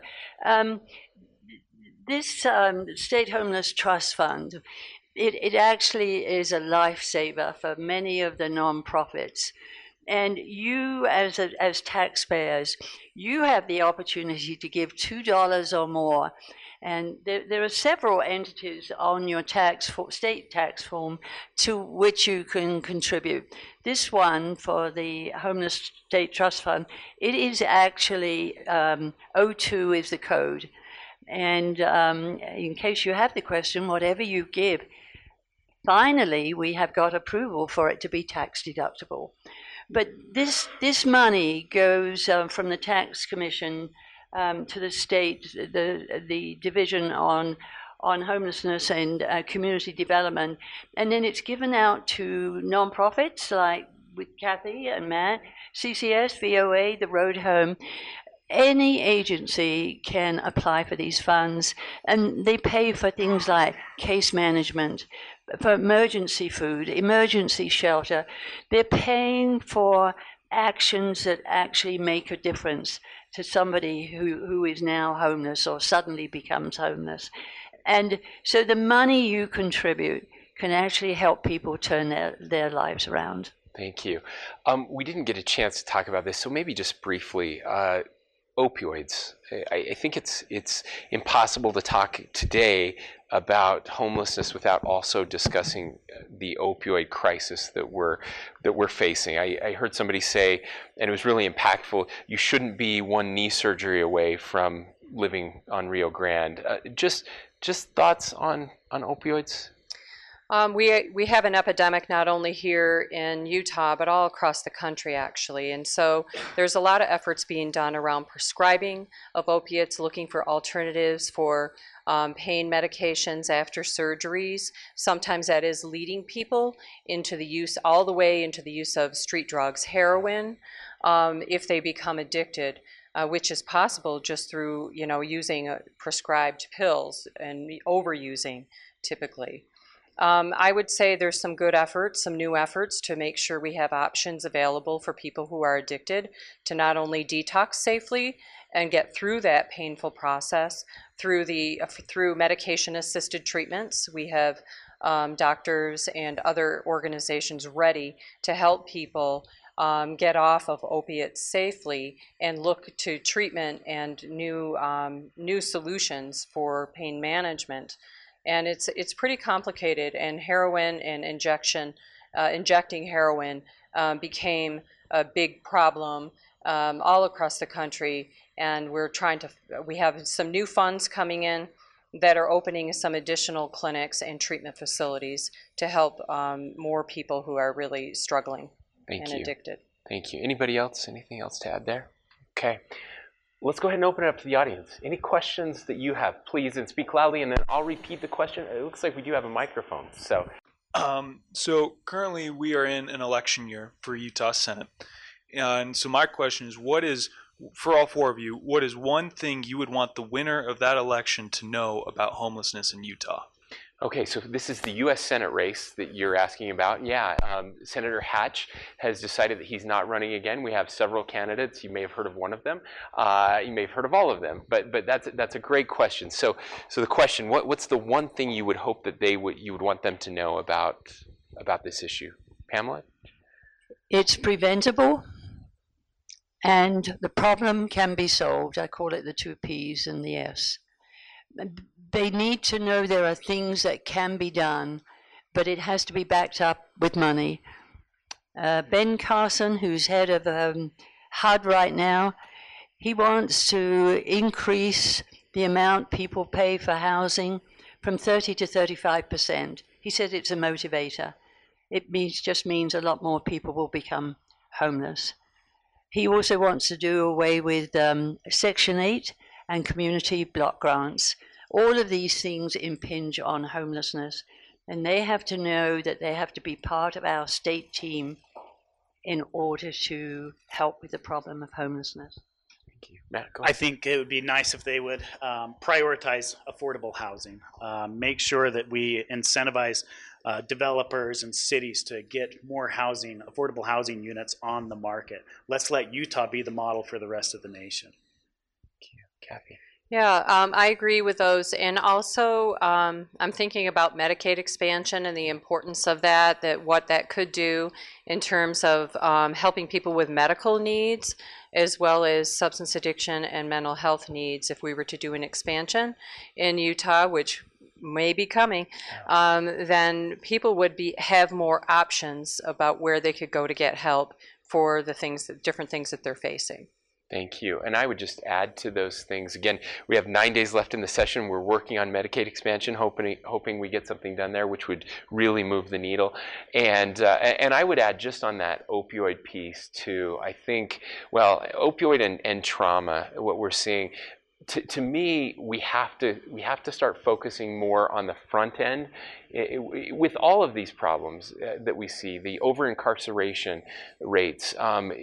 this State Homeless Trust Fund, it actually is a lifesaver for many of the nonprofits. And you, as taxpayers, you have the opportunity to give $2 or more. And there are several entities on your state tax form to which you can contribute. This one for the Homeless State Trust Fund, it is actually 02 is the code. And in case you have the question, whatever you give, finally we have got approval for it to be tax deductible. But this money goes from the Tax Commission to the state, the Division on Homelessness and Community Development, and then it's given out to nonprofits like with Kathy and Matt, CCS, VOA, the Road Home. Any agency can apply for these funds, and they pay for things like case management, for emergency food, emergency shelter. They're paying for actions that actually make a difference to somebody who is now homeless or suddenly becomes homeless. And so the money you contribute can actually help people turn their lives around. Thank you. We didn't get a chance to talk about this, so maybe just briefly, opioids. I think it's impossible to talk today about homelessness without also discussing the opioid crisis that we're facing. I heard somebody say, and it was really impactful, you shouldn't be one knee surgery away from living on Rio Grande. Just thoughts on opioids? We have an epidemic not only here in Utah, but all across the country, actually. And so there's a lot of efforts being done around prescribing of opiates, looking for alternatives for pain medications after surgeries. Sometimes that is leading people into the use, all the way into the use of street drugs, heroin, if they become addicted. Which is possible just through, using prescribed pills and overusing typically. I would say there's some good efforts, some new efforts to make sure we have options available for people who are addicted to not only detox safely and get through that painful process through medication-assisted treatments. We have doctors and other organizations ready to help people get off of opiates safely and look to treatment and new solutions for pain management. And it's pretty complicated, and heroin and injecting heroin became a big problem all across the country, and we have some new funds coming in that are opening some additional clinics and treatment facilities to help more people who are really struggling and addicted. Thank you. Anybody else? Anything else to add there? Okay. Let's go ahead and open it up to the audience. Any questions that you have, please, and speak loudly, and then I'll repeat the question. It looks like we do have a microphone. So currently we are in an election year for Utah Senate. And so my question is, for all four of you, what is one thing you would want the winner of that election to know about homelessness in Utah? Okay, so this is the U.S. Senate race that you're asking about. Yeah, Senator Hatch has decided that he's not running again. We have several candidates. You may have heard of one of them. You may have heard of all of them. But that's a great question. So the question: what's the one thing you would hope that you would want them to know about this issue, Pamela? It's preventable, and the problem can be solved. I call it the 2 P's and the S. They need to know there are things that can be done, but it has to be backed up with money. Ben Carson, who's head of HUD right now, he wants to increase the amount people pay for housing from 30 to 35%. He said it's a motivator. It just means a lot more people will become homeless. He also wants to do away with Section 8 and community block grants. All of these things impinge on homelessness, and they have to know that they have to be part of our state team in order to help with the problem of homelessness. Thank you. Matt, go ahead. I think it would be nice if they would prioritize affordable housing, make sure that we incentivize developers and cities to get more housing, affordable housing units on the market. Let's let Utah be the model for the rest of the nation. Thank you. Kathy? Yeah, I agree with those. And also, I'm thinking about Medicaid expansion and the importance of that what that could do in terms of helping people with medical needs, as well as substance addiction and mental health needs. If we were to do an expansion in Utah, which may be coming, then people would have more options about where they could go to get help for the different things that they're facing. Thank you. And I would just add to those things. Again, we have 9 days left in the session. We're working on Medicaid expansion, hoping we get something done there, which would really move the needle. And I would add just on that opioid piece too. I think, well, opioid and trauma, what we're seeing, to me, we have to start focusing more on the front end with all of these problems that we see, the over-incarceration rates.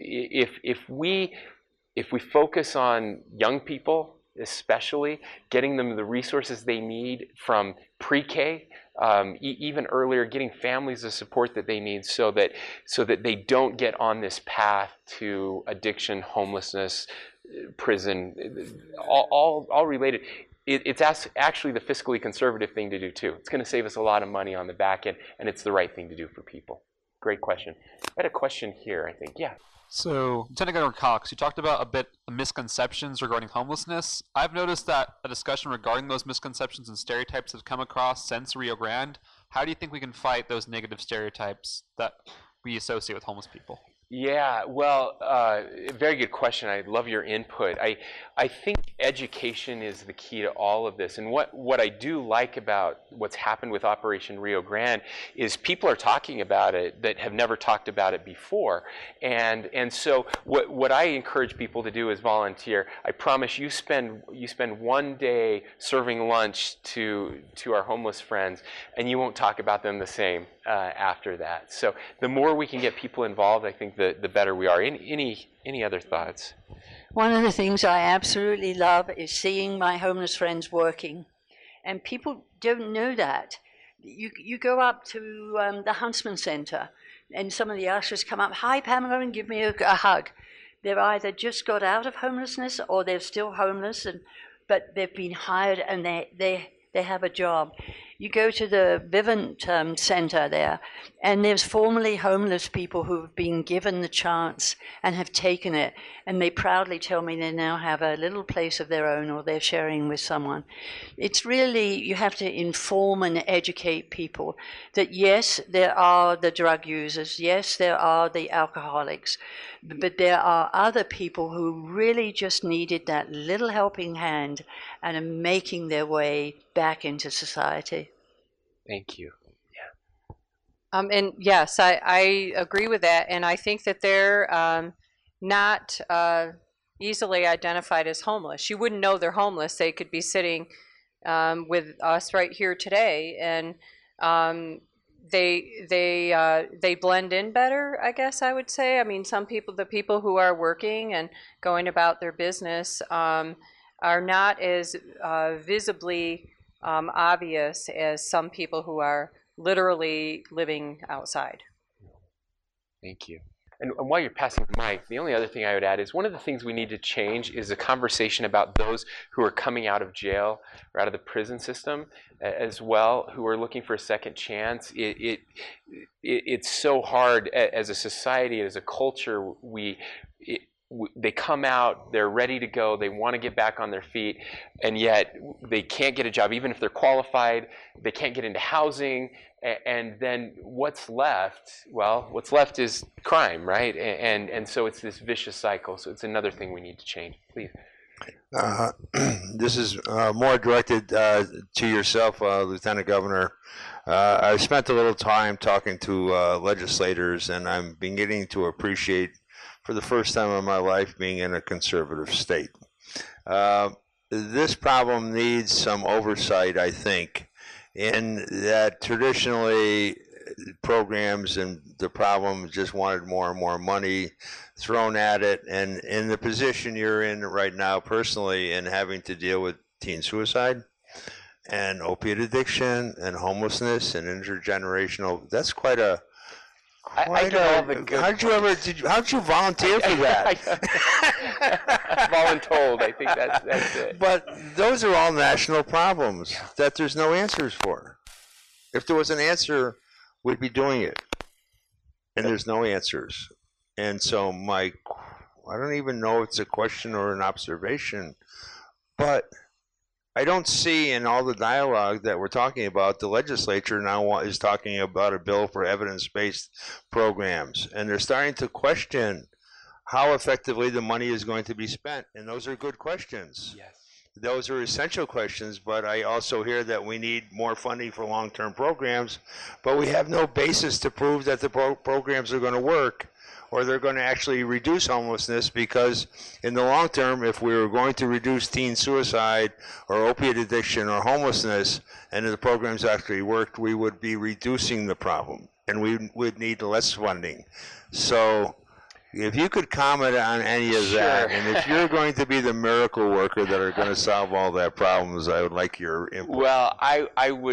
If we focus on young people, especially, getting them the resources they need from pre-K, even earlier, getting families the support that they need so that they don't get on this path to addiction, homelessness, prison, all related. it's actually the fiscally conservative thing to do too. It's going to save us a lot of money on the back end, and it's the right thing to do for people. Great question. I had a question here, I think. Yeah. So, Lieutenant Governor Cox, you talked about a bit of misconceptions regarding homelessness. I've noticed that a discussion regarding those misconceptions and stereotypes has come across since Rio Grande. How do you think we can fight those negative stereotypes that we associate with homeless people? Yeah, well, very good question. I love your input. I think education is the key to all of this. And what I do like about what's happened with Operation Rio Grande is people are talking about it that have never talked about it before. And so what I encourage people to do is volunteer. I promise you spend one day serving lunch to our homeless friends, and you won't talk about them the same after that. So the more we can get people involved, I think the better we are. Any other thoughts? One of the things I absolutely love is seeing my homeless friends working. And people don't know that. You go up to the Huntsman Center, and some of the ushers come up, "Hi, Pamela," and give me a hug. They've either just got out of homelessness or they're still homeless, but they've been hired and they have a job. You go to the Vivint Center there, and there's formerly homeless people who've been given the chance and have taken it, and they proudly tell me they now have a little place of their own, or they're sharing with someone. It's really, you have to inform and educate people that yes, there are the drug users, yes, there are the alcoholics, but there are other people who really just needed that little helping hand and are making their way back into society. Thank you. Yeah. And yes, I agree with that, and I think that they're not easily identified as homeless. You wouldn't know they're homeless. They could be sitting with us right here today, and they blend in better, I guess I would say. I mean, the people who are working and going about their business are not as visibly obvious as some people who are literally living outside. Thank you. And while you're passing the mic, the only other thing I would add is one of the things we need to change is the conversation about those who are coming out of jail or out of the prison system as well, who are looking for a second chance. It's so hard as a society, as a culture. They come out, they're ready to go, they want to get back on their feet, and yet they can't get a job. Even if they're qualified, they can't get into housing, and then what's left? Well, what's left is crime, right? And so it's this vicious cycle. So it's another thing we need to change. Please. This is more directed to yourself, Lieutenant Governor. I've spent a little time talking to legislators, and I'm beginning to appreciate, for the first time in my life, being in a conservative state. This problem needs some oversight, I think, in that traditionally programs and the problem just wanted more and more money thrown at it. And in the position you're in right now personally, in having to deal with teen suicide and opiate addiction and homelessness and intergenerational, that's quite a how'd you volunteer for that? Voluntold, I think that's it. But those are all national problems that there's no answers for. If there was an answer, we'd be doing it. And there's no answers. And so I don't even know if it's a question or an observation, but I don't see in all the dialogue that we're talking about, the legislature now is talking about a bill for evidence-based programs, and they're starting to question how effectively the money is going to be spent, and those are good questions. Yes. Those are essential questions, but I also hear that we need more funding for long-term programs, but we have no basis to prove that the programs are going to work or they're going to actually reduce homelessness, because in the long term, if we were going to reduce teen suicide or opiate addiction or homelessness, and if the programs actually worked, we would be reducing the problem, and we would need less funding. So if you could comment on any of that, and if you're going to be the miracle worker that are going to solve all that problems, I would like your input. Well, I would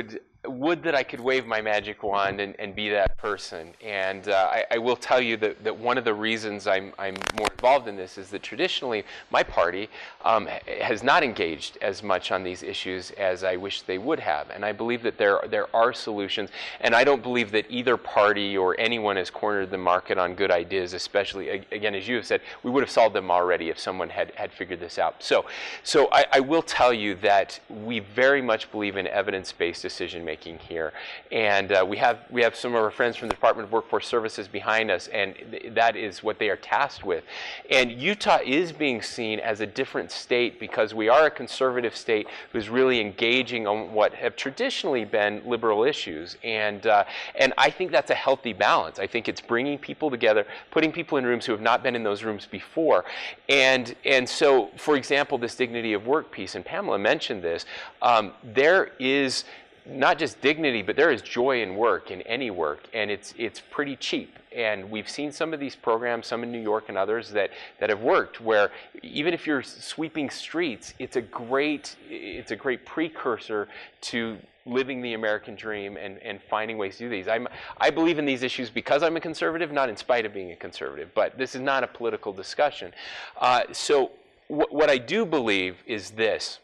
would that I could wave my magic wand and be that person. And I will tell you that one of the reasons I'm more involved in this is that traditionally my party has not engaged as much on these issues as I wish they would have. And I believe that there are solutions. And I don't believe that either party or anyone has cornered the market on good ideas, especially, again, as you have said, we would have solved them already if someone had figured this out. So I will tell you that we very much believe in evidence-based decision-making here, and we have some of our friends from the Department of Workforce Services behind us, and that is what they are tasked with. And Utah is being seen as a different state because we are a conservative state who's really engaging on what have traditionally been liberal issues, and I think that's a healthy balance. I think it's bringing people together, putting people in rooms who have not been in those rooms before, and so, for example, this dignity of work piece, and Pamela mentioned this, there is not just dignity, but there is joy in work, in any work, and it's pretty cheap. And we've seen some of these programs, some in New York and others, that have worked, where even if you're sweeping streets, it's a great precursor to living the American dream and finding ways to do these. I believe in these issues because I'm a conservative, not in spite of being a conservative, but this is not a political discussion. So what I do believe is this: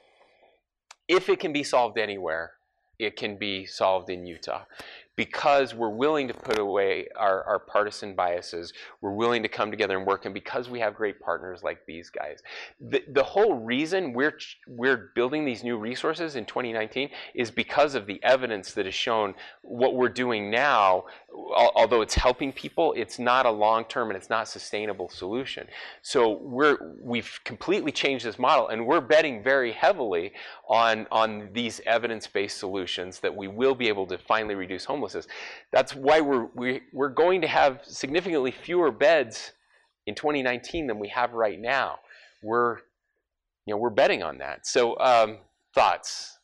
if it can be solved anywhere, it can be solved in Utah, because we're willing to put away our partisan biases, we're willing to come together and work, and because we have great partners like these guys. The whole reason we're building these new resources in 2019 is because of the evidence that has shown what we're doing now, although it's helping people, it's not a long-term and it's not sustainable solution. So we've completely changed this model, and we're betting very heavily on these evidence-based solutions that we will be able to finally reduce homelessness. That's why we're going to have significantly fewer beds in 2019 than we have right now. We're betting on that. So thoughts?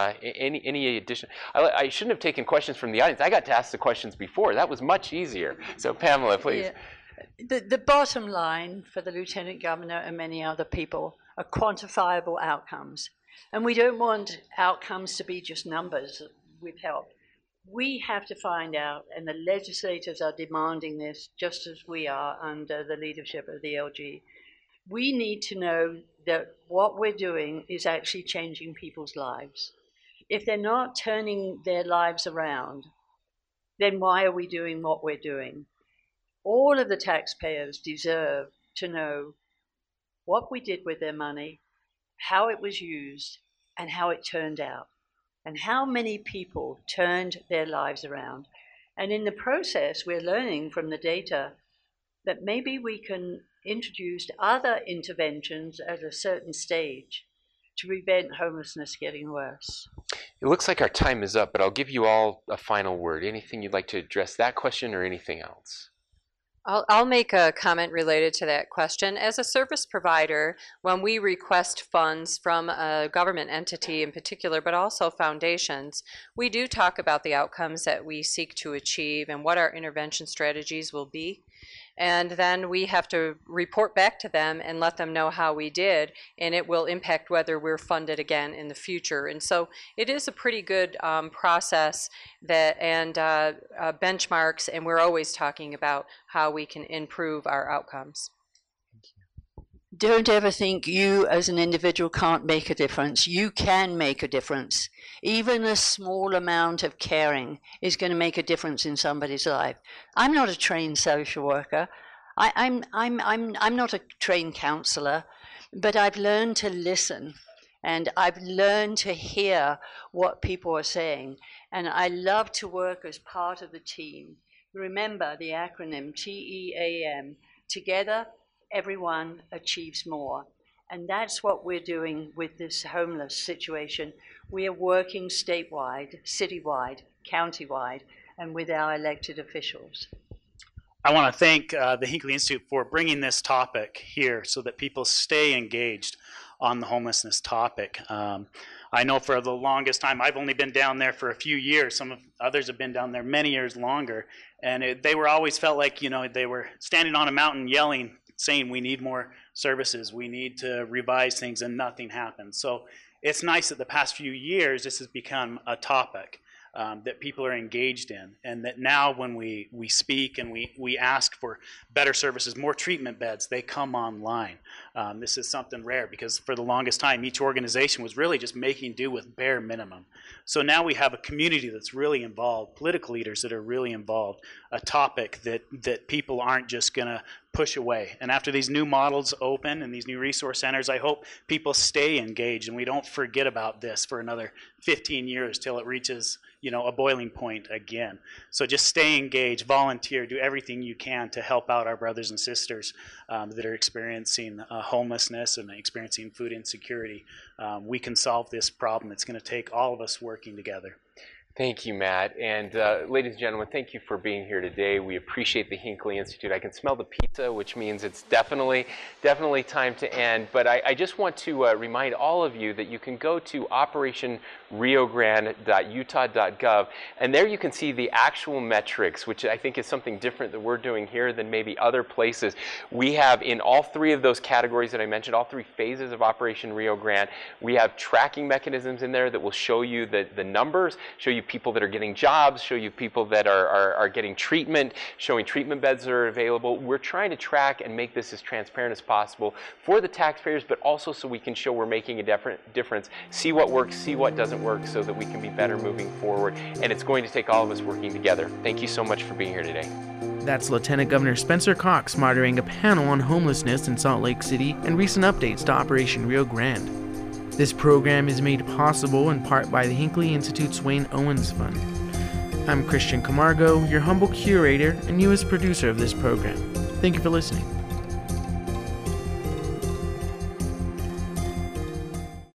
Any addition? I shouldn't have taken questions from the audience. I got to ask the questions before. That was much easier. So Pamela, please. Yeah. The bottom line for the Lieutenant Governor and many other people are quantifiable outcomes. And we don't want outcomes to be just numbers with help. We have to find out, and the legislators are demanding this just as we are under the leadership of the LG. We need to know that what we're doing is actually changing people's lives. If they're not turning their lives around, then why are we doing what we're doing? All of the taxpayers deserve to know what we did with their money, how it was used, and how it turned out, and how many people turned their lives around. And in the process, we're learning from the data that maybe we can introduce other interventions at a certain stage to prevent homelessness getting worse. It looks like our time is up, but I'll give you all a final word. Anything you'd like to address that question or anything else? I'll make a comment related to that question. As a service provider, when we request funds from a government entity in particular, but also foundations, we do talk about the outcomes that we seek to achieve and what our intervention strategies will be. And then we have to report back to them and let them know how we did, and it will impact whether we're funded again in the future. And so it is a pretty good process and benchmarks, and we're always talking about how we can improve our outcomes. Don't ever think you as an individual can't make a difference. You can make a difference. Even a small amount of caring is going to make a difference in somebody's life. I'm not a trained social worker. I'm not a trained counselor, but I've learned to listen, and I've learned to hear what people are saying. And I love to work as part of the team. Remember the acronym TEAM, together everyone achieves more. And that's what we're doing with this homeless situation. We are working statewide, citywide, countywide, and with our elected officials. I want to thank the Hinckley Institute for bringing this topic here so that people stay engaged on the homelessness topic. I know for the longest time, I've only been down there for a few years. Some of others have been down there many years longer. And they were always felt like, they were standing on a mountain yelling, saying we need more services, we need to revise things, and nothing happens. So it's nice that the past few years this has become a topic. that people are engaged in, and that now when we speak and we ask for better services, more treatment beds, they come online. This is something rare because for the longest time each organization was really just making do with bare minimum. So now we have a community that's really involved, political leaders that are really involved, a topic that people aren't just going to push away. And after these new models open and these new resource centers, I hope people stay engaged and we don't forget about this for another 15 years till it reaches, a boiling point again. So just stay engaged, volunteer, do everything you can to help out our brothers and sisters that are experiencing homelessness and experiencing food insecurity. We can solve this problem. It's going to take all of us working together. Thank you, Matt. And ladies and gentlemen, thank you for being here today. We appreciate the Hinckley Institute. I can smell the pizza, which means it's definitely time to end. But I just want to remind all of you that you can go to operationriogrande.utah.gov, and there you can see the actual metrics, which I think is something different that we're doing here than maybe other places. We have in all three of those categories that I mentioned, all three phases of Operation Rio Grande, we have tracking mechanisms in there that will show you the numbers, show you people that are getting jobs, show you people that are getting treatment, showing treatment beds that are available. We're trying to track and make this as transparent as possible for the taxpayers, but also so we can show we're making a difference, see what works, see what doesn't work, so that we can be better moving forward. And it's going to take all of us working together. Thank you so much for being here today. That's Lieutenant Governor Spencer Cox moderating a panel on homelessness in Salt Lake City and recent updates to Operation Rio Grande. This program is made possible in part by the Hinckley Institute's Wayne Owens Fund. I'm Christian Camargo, your humble curator and newest producer of this program. Thank you for listening.